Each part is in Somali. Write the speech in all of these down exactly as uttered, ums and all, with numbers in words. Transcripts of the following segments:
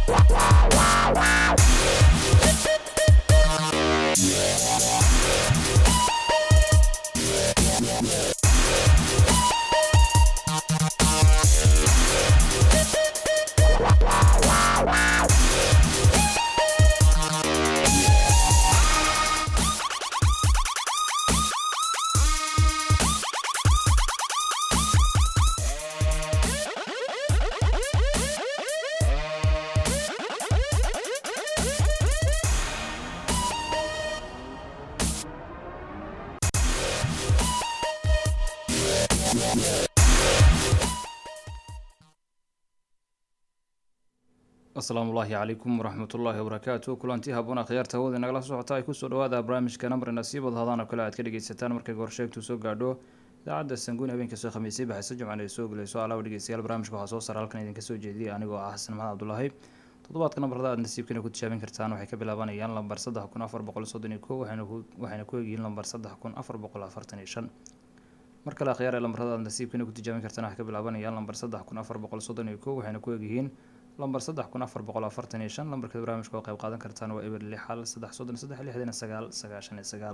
السلام الله عليكم ورحمة الله وبركاته كلانتي هابونا خيارتا هودا نغلا سوcotaa ay ku soo dhawaada barnaamijka number nasiibad hadana kala aad ka dhageysataan markay gorsheegtu soo gaadho idaacada Sanguun habeenka soo khamiisay baxaysa jumcada ay soo galayso alaab dhageystayaal barnaamijka waxa soo saar halkan idinka soo jeediyay anigoo ah Xasan Maxamed Cabdullaahi toddobaadka numberada aad nasiibkina ku tijaabin kartaan waxay ka bilaabanayaan lambar saddex kun afar boqol soddon iyo kow waxayna ku waxayna ku eegayeen lambar saddex kun afar boqol afartan iyo shan marka la khiyaar lambarada aad nasiibkina ku tijaabin kartaan waxay ka bilaabanayaan lambar saddex kun afar boqol soddon iyo kow waxayna ku eegayeen lambar saddex kun afar boqol afartan iyo shan lambarka barnaamijka oo qayb qaadan kartaan waa eber lix hal saddex soddon saddex lixdan sagaal sagaashan iyo sagaal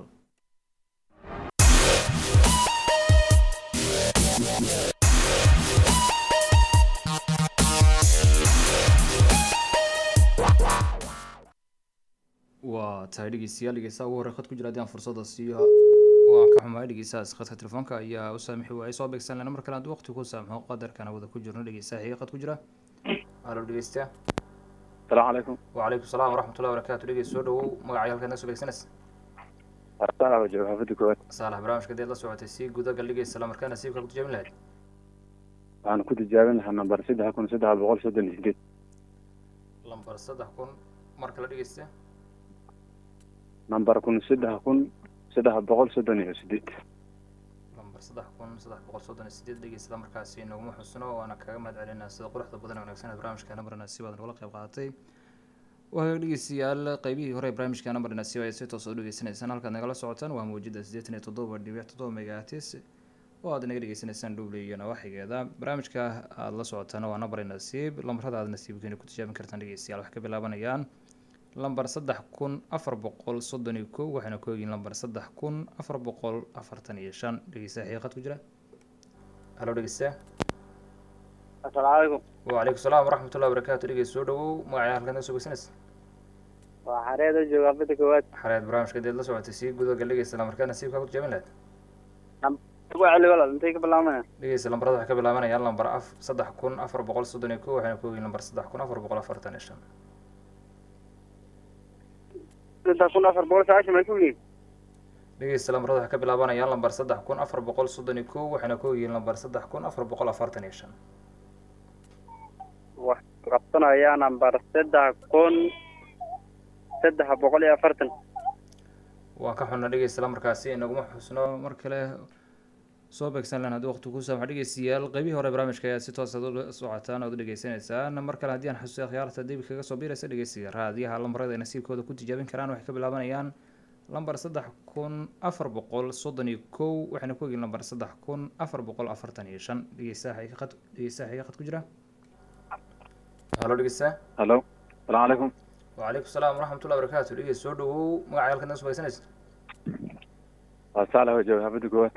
waa tahay dhegeystayaal dhegeystaha ugu horey khad ku jira haddii aan fursada siiyo waan ka xumahay dhegeystahaas khadka telefoonka ayaa u saamixi waayay soo beegsan lana mar kale haddii waqti ku saamaxo qadarkana wada ku jirno dhegeystaha xiga khad ku jira halo dhegeystayaal السلام عليكم. وعليكم السلام ورحمة الله وبركاته. لقي سودو مقعي هلكن نسو بيكسنس. أرسالة وجه حفظك كويت. صالح برامج كده الله سوعة السيق وده قال لقي السلام مركان نسيبك كنت جايبين لهاد. أنا كنت جايبين لها نمبر سدها كون سدها بغول سدني جديد. نمبر سدها كون مركل لقي السي. نمبر كون سدها كون سدها بغول سدني جديد. نمبر سدها كون سدها بغول سدني جديد لقي السلام مركاسي إنه مو حسنا وأنا كمد علينا سد قرحة بدنا ونكسنا برامج كان نمبر نسيب هذا الوقت يبغى وهاجيسيال قيبي هوري برامجka number nasiib ay si toos u dhageysanaysan halka nagala socotaan waa muujada siddeetan iyo toddoba dhibic toddoba megahertz oo aad naga dhageysanaysaan double iyo nawaxigeeda barnaamijka aad la socotaan waa number nasiib lambarada aad nasiibkeena ku tijaabin kartaan dhageystayaal wax ka bilaabanayaan lambar saddex kun afar boqol soddon iyo kow waxaana ku eegin lambar saddex kun afar boqol afartan iyo shan dhageystaha xiiqad ku jira halo dhageystaha السلام عليكم. وعليكم السلام ورحمة الله وبركاته. لقي سودو معي هلكن نسو بيكسنس. وحريد الجواب بدك كويت. حريد برامج كده الله سوى تسيب جودو قال لقي السلام مركان نسيب كابو جميل هاد. نعم. تبغى على ولا أنت قبل عمنا. لقي السلام برضه حكى بالعمنا يلا نمبر أف صدح كون أفر بقول صدني كو وحين كو نمبر صدح كون أفر بقول أفر تنشان. أنت كون أفر بقول ساعة ما تقولي. لقي السلام برضه حكى بالعمنا يلا نمبر صدح كون أفر بقول صدني كو وحين كو نمبر صدح كون أفر بقول أفر تنشان. ربطنا يا نمبر سدها كون سدها بقول يا فرتن وكحنا لقي السلام مركاسي إنه ما حسنا مركله صوبك سنة هذا وقت كوسا حديقي السيال قبي هو برامج كيا ستة صدور ساعتان أو دقيقة سنة ساعة مركل هدي أنا حسوا خيار تدي بك صبيرة سدقيقة سير هذه هالمرة إذا نسيب كود كنت جابين كران وحكي بالعبانيان لمبر صدح كون أفر بقول صدني كو وإحنا كوجي لمبر صدح كون أفر بقول أفر تانيشان دقيقة ساعة هي قد دقيقة ساعة هي قد كجرا هلو دقيقة هلو السلام عليكم. وعليكم السلام ورحمة الله وبركاته. دقيقة سودو مقعي هلكن نسو بيكسنس. أرسالة وجه حفظك كويت.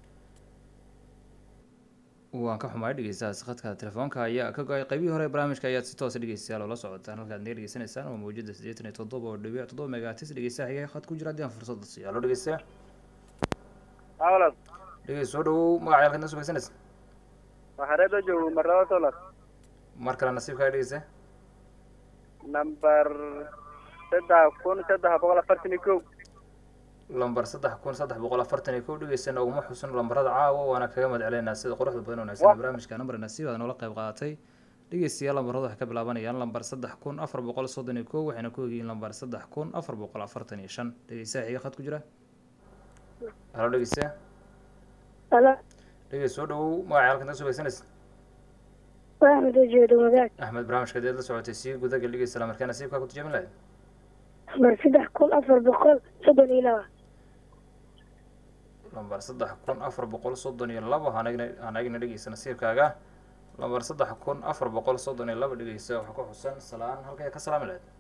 waan ka xumahay dhageystayaasha khadka telefoonka ayaa ka go'ay qaybihii hore barnaamijka ayaad si toos ah dhageystayaal oo la socotaan halkaad naga dhageysanaysaan waa muujada siddeetan iyo toddoba dhibic toddoba megahertz dhageystaha xiga khad ku jira hadii aan fursad siiyo halo dhageystayaal أولا. dhageyst soo dhawow magaca halkaad nasoo beegsanaysa وحريد الجواب مرة ولا. mar kale nasiibkaaga dhageysta نمبر سدها كون سدها بقول فرتني كو. lambar saddex kun saddex boqol afartan iyo kow dhageysana uguma xusun lambarada caawa waana kaga madceleynaa sida quruxda badan wanaagsan barnaamijka number nasiib aad noola qayb qaadatay dhageystayaal lambarada waxay ka bilaabanayaan lambar saddex kun afar boqol soddon iyo kow waxayna ku eegayeen lambar saddex kun afar boqol afartan iyo shan dhageystaha xiga khad ku jira halo dhageysta halo dhageyst soo dhawow magaca halkan nasoo beegsanaysa أحمد وجود ومذاك axmed barnaamijka deed la socotay sii gudaga dhageysta markaa nasiibkaa ku tijaabin lahayd نمبر سدح كون أفر بقول صدن إلى lambar saddex kun afar boqol soddon iyo labo hanagna hanagna dhageysta nasiibkaaga lambar saddex kun afar boqol soddon iyo laba dhegeysa waxaa ku xusan salaan halkay ka salaami lahayd.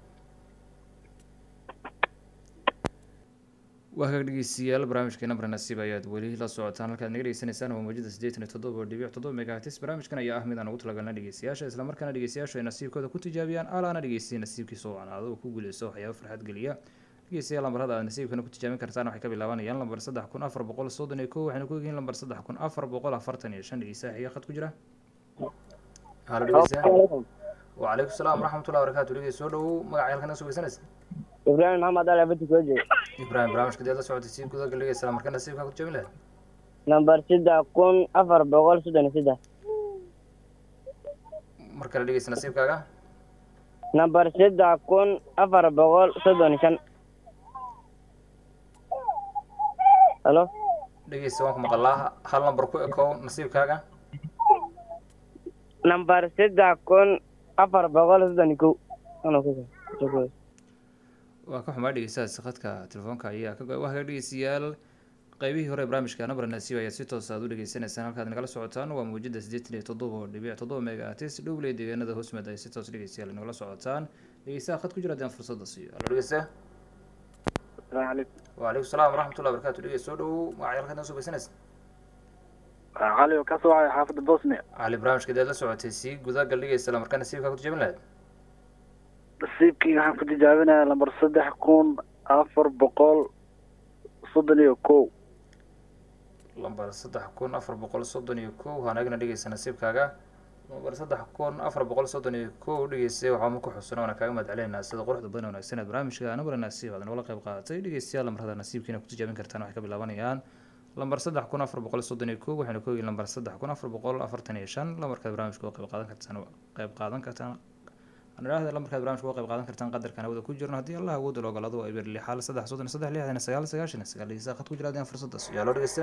waa kaga dhegeystayaal barnaamijkeena Nambar Nasiib ayaad weli la socotaan halkaad naga dhegeysanaysaan waa mawjada siddeetan iyo toddoba dhibic toddoba megahertz. barnaamijkan ayaa ah mid aan ugu talagalnay dhegeystayaasha isla markaana dhegeystayaashu ay nasiibkooda ku tijaabiyaan alaana dhegeystiya nasiibkiisa oo canaado oo ku guuleysto waxyaabo farxad geliya. dhegeystayaal lambarada aad nasiibkana ku tijaabin kartaan waxay ka bilaabanayaan lambar saddex kun afar boqol soddon iyo kow waxayna ku egyihiin lambar saddex kun afar boqol afartan iyo shan dhegeystaha xiga khad ku jira. halo dhegeystayaal وعليكم السلام ورحمة الله وبركاته. لقي سودو مقع يلقنا سوي سنة إبراهيم محمد علي بدي كوجي إبراهيم برامج كده يلا سعودي سيب كذا قال لي السلام مركنا سيب كاكو جميلة نمبر سيدا كون أفر بقول سوداني سيدا مركنا لقي سنة سيب كاكا نمبر سيدا كون أفر بقول سوداني شن ألو لقي سواكم مقالها هل نمبر كو اكو نسيب كاكا نمبر سيدا كون أفر بقول سوداني كو أنا كذا شكرا waa ka xumaa dhegeystayaasha khadka telefoonka ayaa ka go'ay waxa dhegeystayaal qaybihii hore barnaamijka Nambar Nasiib ayaa si toos ah u dhageysanaysaan halkaad nagala socotaan waa mawjada siddeetan iyo toddoba dhibic toddoba megahertz dhowley deegaanada hoosmed ay si toos dhegeystayaal nagala socotaan dhegeystaha khad ku jira hadaan fursad siiyo alla dhegeysta السلام عليكم. وعليكم السلام ورحمة الله وبركاته. dhegeysta soo dhow magacayga halkan soo beysanaysa علي وكسو على حافظ البوسني. علي barnaamijka deed la socotay si gudaha gal dhegeysta markaa nasiibka ku tijaabin lahayd nasiibkii waxaan ku tijaabinayaa lambar saddex kun afar boqol soddon iyo kow lambar saddex kun afar boqol soddon iyo kow waxaan eegna dhegeysta nasiibkaaga lambar saddex kun afar boqol soddon iyo kow dhegeystay waxaa ma ku xusuuna waana kaaga mahadcelinaynaa sida quruxda badan wanaagsan ee barnaamijka Nambar Nasiib aad nagala qayb qaadatay dhegeystayaal lambarada nasiibkiina ku tijaabin kartaan waxay ka bilaabanayaan lambar saddex kun afar boqol soddon iyo kow waxayna ku yihiin lambar saddex kun afar boqol afartan iyo shan lambarka barnaamijka oo qayb qaadan kartaan qayb qaadan kartaan anaraahda lambarkaad barnaamijka uga qayb qaadan kartaan qadarkan hawada ku jirno haddii allah awood loo ogolaado waa iberli xaal saddex soddon iyo saddex lixdan iyo sagaal sagaashan iyo sagaal dhegeysta khad ku jira haddii aan fursaddaas yaa loo dhegeysta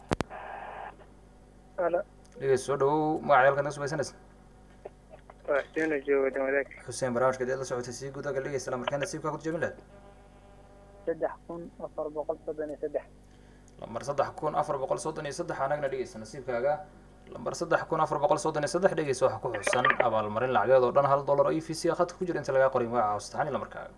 Halo. dhegeysta soo dhowow magaca halkan naga subaysanaysa Waa Xuseen oo jooga Damadag. xuseen barnaamijka deed la socotay si gudaha gal dhegeysta lamarkaan nasiibkaa ku tijaabin lahayd saddex kun afar boqol soddon iyo saddex lambar saddex kun afar boqol soddon iyo saddex anagna dhegeysta nasiibkaaga lambar saddex kun afar boqol soddon iyo saddex dhegeysa waxaa ku xusan abaalmarin lacageed oo dhan hal dollar oo e v c ah khadka ku jira inta lagaa qoray magaca hoostaxani lamarkaaga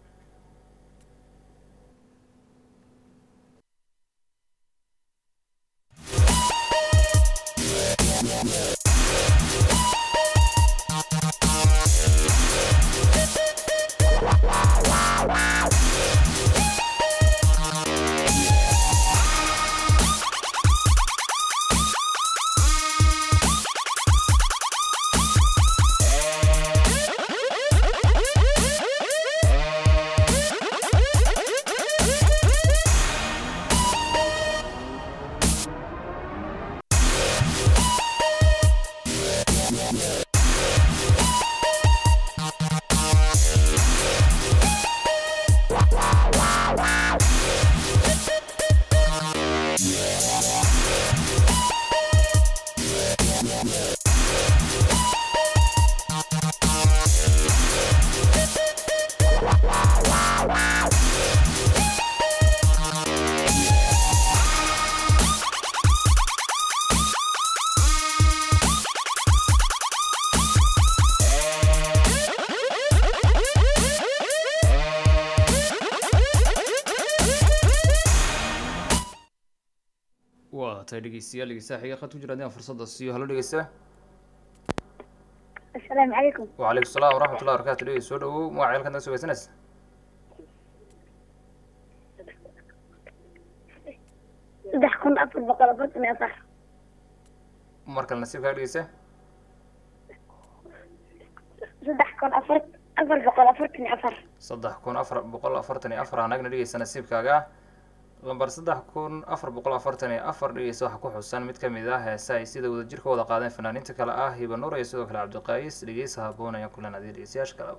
dhegeystayaal dhegeystaha xiga khad ku jira haddii aan fursadda siiyo halo dhegeysta السلام عليكم. وعليكم السلام ورحمة الله وبركاته. dhegeysta soo dhowow magaca halkan naga subaysanaysa saddex kun afar boqol afartan iyo afar mar kale nasiibkaaga dhegeysta saddex kun afar afar boqol afartan iyo afar saddex kun afar boqol afartan iyo afar anagna dhegeysta nasiibkaaga lambar saddex kun afar boqol afartan iyo afar dhegeysta waxaa ku xusan mid kamid ah heesa ay sida wadajirka wada qaadeen fanaaniinta kale ah hiba nuur iyo sidoo kale cabdiqaayis dhegeysa haboon ayaan kulan adiga dhegeystayaasha kale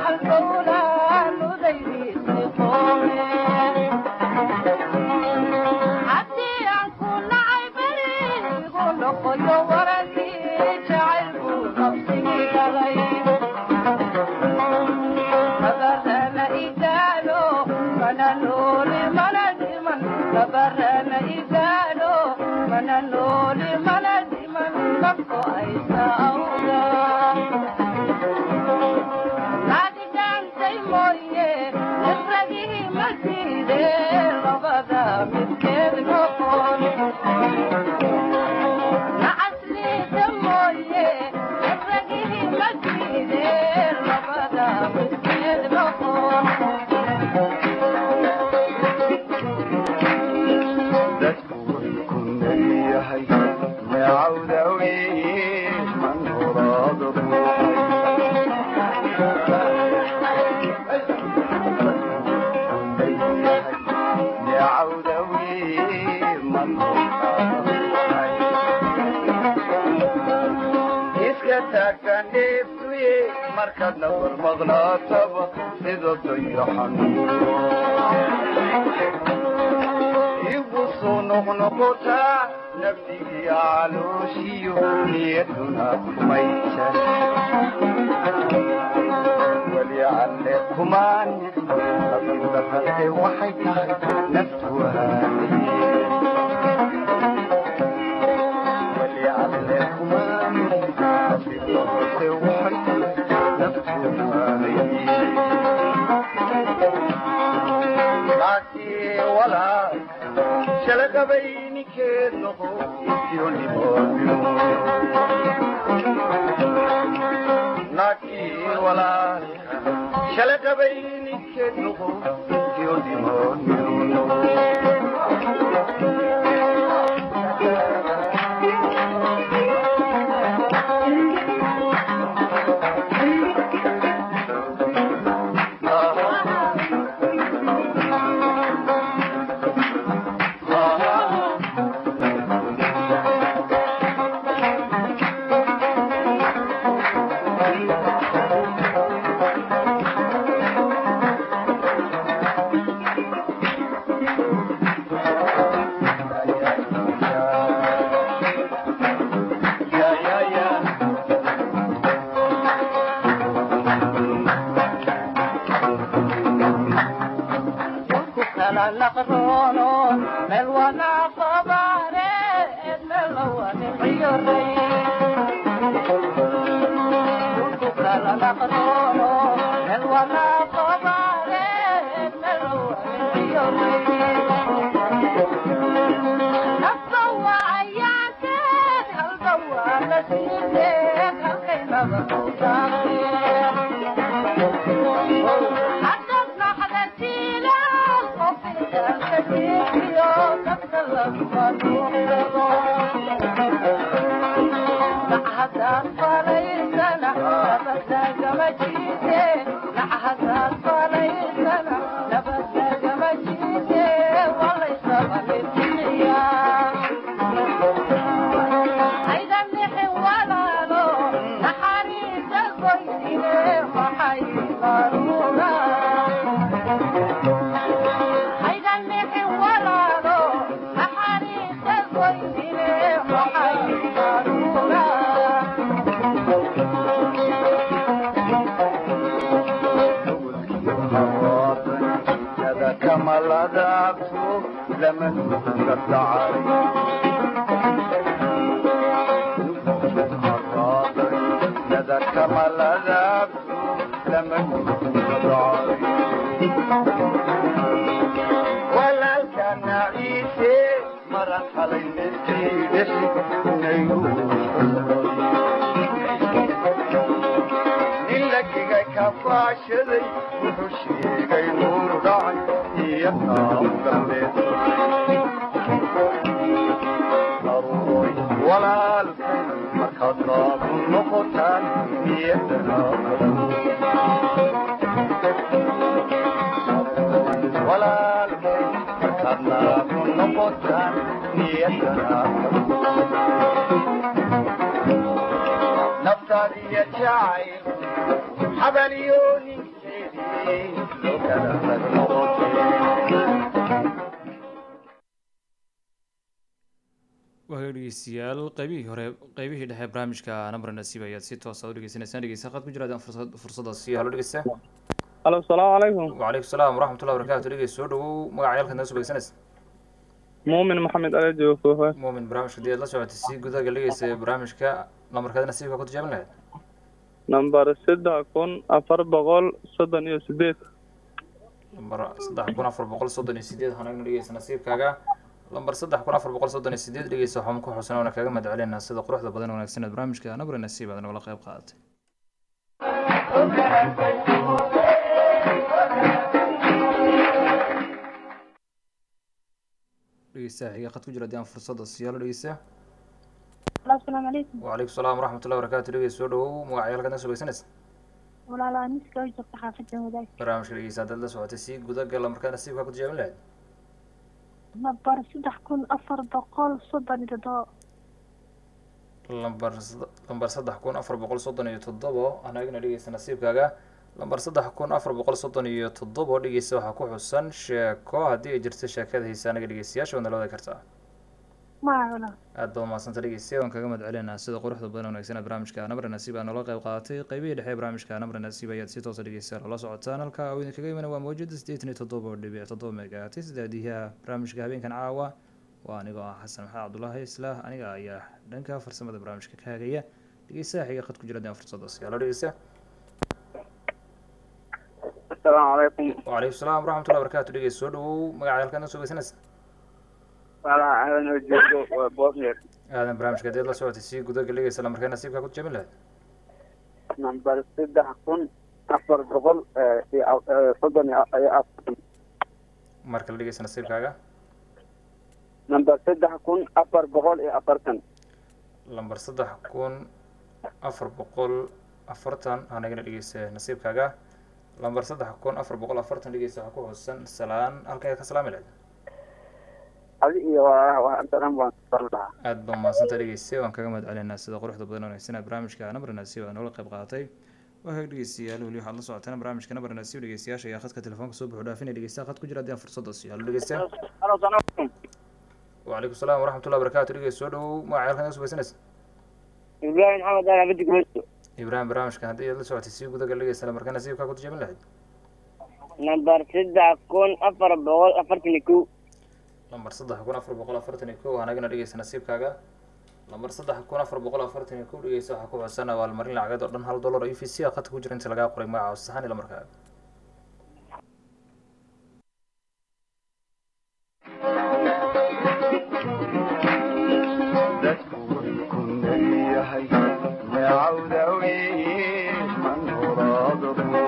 نفتادي jacayl xabaliyooninkeedii loo kala waa dhegeystayaal qaybihii hore qaybihii dhexe barnaamijka number nasiib ayaad si toos ah u dhegeysanaysaan dhegeysta qad ku jira adaan fursad fursadaasi halo dhegeysta halo asalaamu calaykum وعليكم السلام ورحمة الله وبركاته dhegeysta soo dhawow magaca yaalka noo soo dhegeysanaysa muumin maxamed ale joogo muumin barnaamijka dii aad la socotay si gudaha dhegeysta barnaamijka lambarkaada nasiibka ku tijaabin lahayd nambar saddex kun afar boqol soddon iyo sideed lambar saddex kun afar boqol soddon iyo sideed waxaan dhegeysta nasiibkaaga lambar saddex kun afar boqol soddon iyo sideed dhegeysta waxaan ku xusan oona kaga mahad celinaa sida quruxda badan wanaagsan ee barnaamijka number nasiib aad nagala qayb qaadatay dhegeystaha xiga qad ku jira haddii aan fursadda siyaalo dhegeysta asalaamu calaykum وعليكم السلام ورحمة الله وبركاته dhegeysta soo dhawow magaca yaalka noo soo dhegeysanaysa walaalaha miska oo joogta xaafadda wadaag barnaamijka dhegeysta haddaad la socotay si gudaha lambarkaa nasiibka ku tijaabin lahayd nambar saddex kun afar boqol soddon iyo toddoba lambar lambar saddex kun afar boqol soddon iyo toddobo anagana dhegeysta nasiibkaaga lambar saddex kun afar boqol soddon iyo toddobo dhegeysta waxaa ku xusan sheeko haddii ay jirto sheekada haysa anaga dhegeystayaasha waad nala wadaagi kartaa maya walaal aad baad umahadsanta dhegeystayaal waan kaga mahad celinaa sida quruxda badan wanaagsan ee barnaamijka nambar nasiib aa noola qayb qaadatay qaybihii dhexe ee barnaamijka nambar nasiib ayaad si toosa dhegeystayaal ula socotaan halka uu idinkaga imana waa mawjada siddeetan iyo toddoba dhibic toddoba megahertz daadiyaha barnaamijka habeenkan caawa waa anigoo ah xasan maxamed cabdullaahi islah aniga ayaa dhanka farsamada barnaamijka ka hagaya dhegeystaha xiga qad ku jira daan fursadaas yaalo dhegeysta asalaamu calaykum وعليكم السلام ورحمة الله وبركاته dhegeysta soo dhawow magaca halkan soo dhegeysanaysa walaal aadan oo joogo waa boosneer aadan barnaamijka haddii aad la socotay si gudaha dhegeysta lambarkaa nasiibka ku tijaabin lahayd nambar saddex kun afar boqol iyo soddon iyo afar marka la dhegeysta nasiibkaaga nambar saddex kun afar boqol iyo afartan lambar saddex kun afar boqol afartan anagana dhegeysta nasiibkaaga lambar saddex kun afar boqol afartan dhegeysta waxaa ku hoosan salaan halkay ka salaami lahayd adi iyo waxaan waan sal lahaa aad baa umahadsanta dhegeysta waan kaga mahad celinaa sida quruxda badan wanaagsan ee barnaamijka number nasiib aa noola qayb qaadatay waa kaga dhegeystayaal weli waxaad la socotaan barnaamijka number nasiib dhegeystayaasha ayaa khadka telefoonka soo buuxu dhaafinaya dhegeystaha khad ku jira haddii aan fursadda siiyo halo dhegeysta halo salaam calaykum وعليكم السلام ورحمة الله وبركاته dhegeysta soo dhawow magaca yaalka noo soo dhegeysanaysa ibraahim maxamed ali abdi gumaysto ibraahim barnaamijka haddii aad la socotay si gudaha dhegeysta lambarkaa nasiibkaa ku tijaabin lahayd nambar saddex kun afar boqol afartan iyo kow lambar saddex kun afar boqol afartan iyo kow anagana dhegeysta nasiibkaaga lambar saddex kun afar boqol afartan iyo kow dhegeysta waxaa ku xusan abaalmarin lacageed oo dhan hal dollar oo e v c a khadka ku jira inta lagaa qoray magaca saxan iyo lambarkaaga dadku way ku leeyahay magacawda weeye man horaada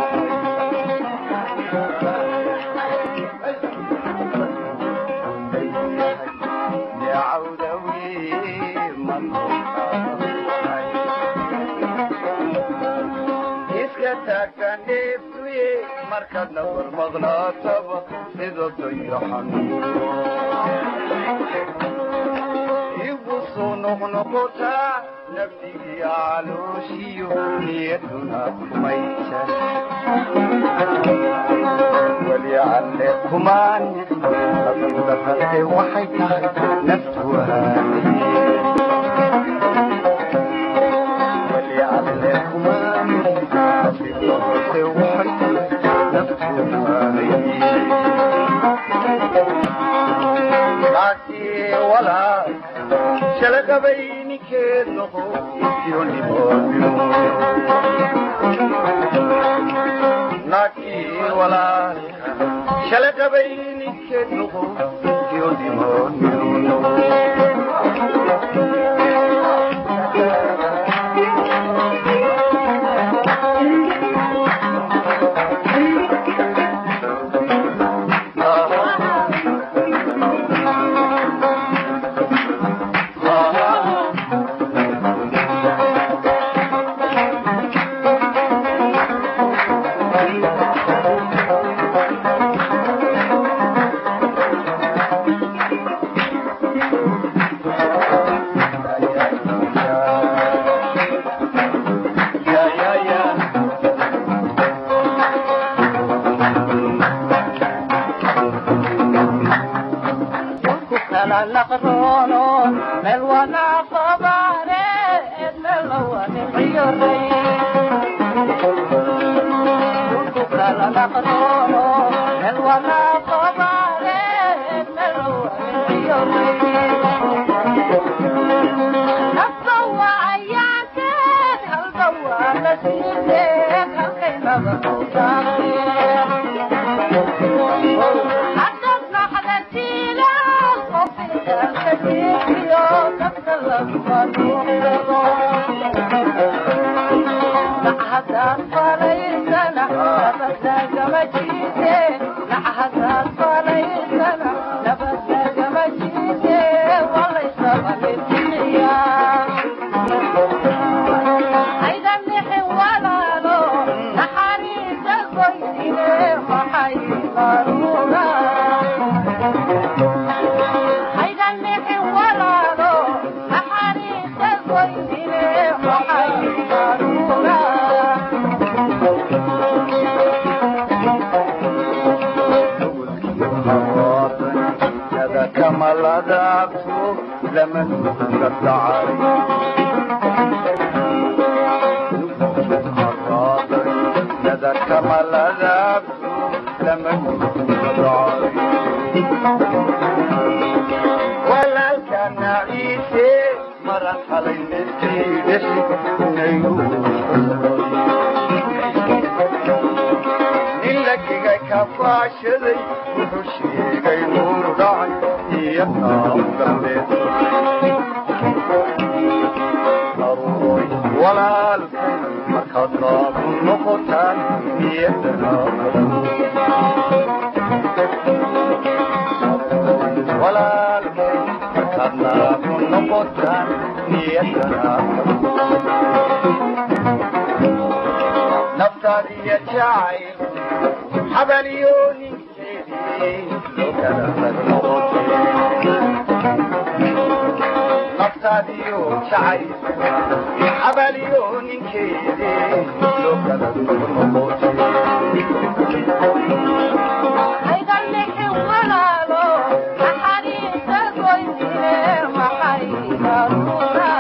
magacawda weeye man iska taagta neeftuye markaad nabar maqnaataba sida dayaxan igu soo noqnoqotaa naftigii calooshiyo niyaduna kumaysa weli alle kumaan nafindaqade waxay tahay naftu ahaadee weli alle kumaan nafindaqade waxay tahay naftu ahaadee laakiin walaa shalaqabayninkeed noqo iyonimoodyo laakiin walaalka shalaqabayninkeed noqo iyonimoodyo naqrono meel wana qabaare meel wana ciyore ku kala naqrono meel wana qabaare meel wana ciyore nafwa ayate halbawa naside halkayna bautaaqe لمن الدعاري ندى كما الأذاب لمن الدعاري ولا كان عيسى مرة حلين التيدش إلا كي كفاشري وحشي كي نور داعي يبقى قلبي ولا الكذاب نقطان يدنا ولا الكذاب نقطان يدنا نفتري يا شاعر حبليوني لو كان نفتري شاعر حبليون كيدي لو كانت مضموطة هيدا اللي ولا له محاريس الكوينير محاريس الرورة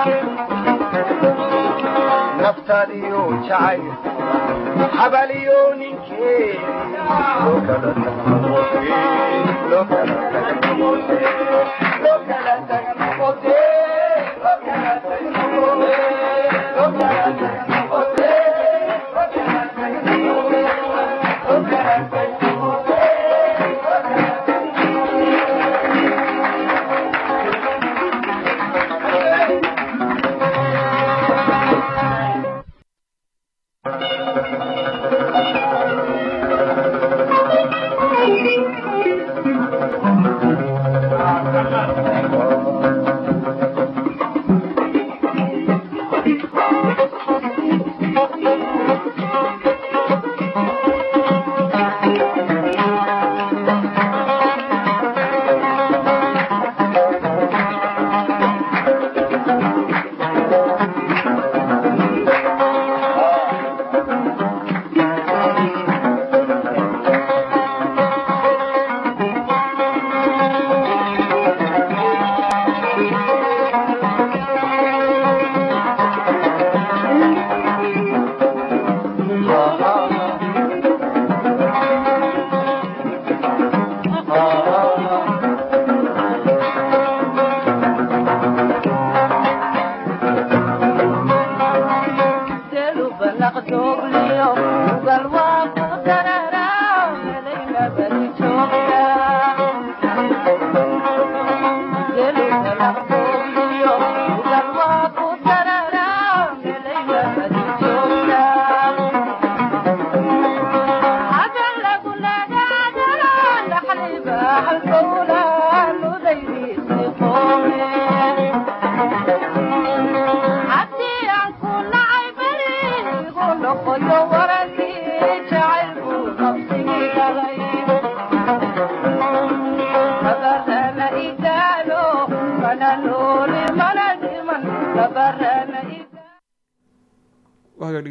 نفتري شعير حبليون كيدي لو كانت مضموطة لو كانت مضموطة لو كانت مضموطة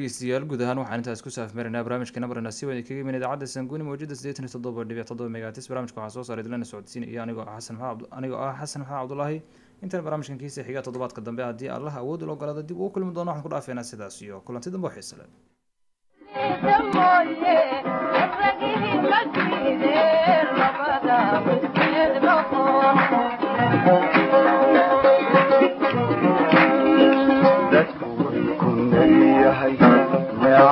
dhegeystayaal guud ahaan waxaan intaas ku saafmarinaa barnaamijka nabar nasiib ee kaga yimid idaacadda Sanguuni mawjada siddeetan iyo toddoba dhibic toddoba megahertz barnaamijka waxaa soo saaray dilana socodsiin iyo anigoo ah Xasan Maxamed anigoo ah Xasan Maxamed Cabdullaahi intaan barnaamijkan kiisa xiga toddobaadka dambe haddii Allah awood u ogolaado dib ugu kulmi doono waxaan ku dhaafeynaa sidaas iyo kulanti dambe oo xiiso leh Thank you.